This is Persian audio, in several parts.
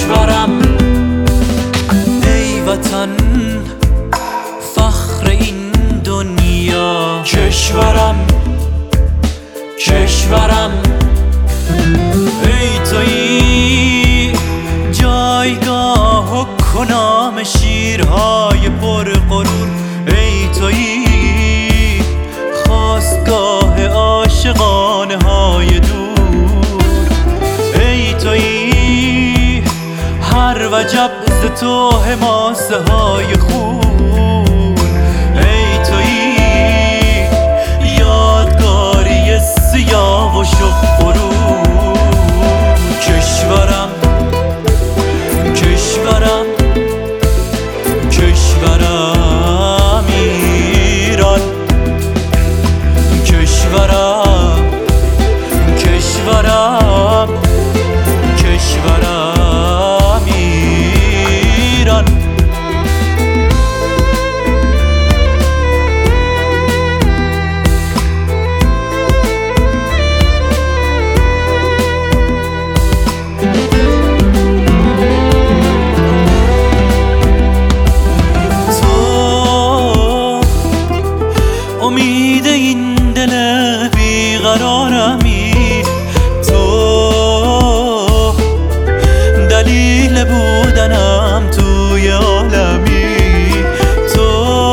کشورم ای وطن فخر این دنیا، کشورم کشورم ای تویی جایگاه و کنام شیرهای پرغرور، ای تویی خاستگاه عاشقانه های دور، ای تویی هر وجب ز تو حماسه های خون، ای تویی یادگاری سیاه و شب غرور، کشورم کشورم کشورم ایران، کشورم کشورم کشورم ایران. امید این دل بیقرارمی، تو دلیل بودنم توی عالمی،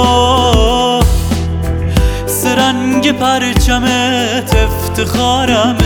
تو سرنگ پرچمت افتخارمی،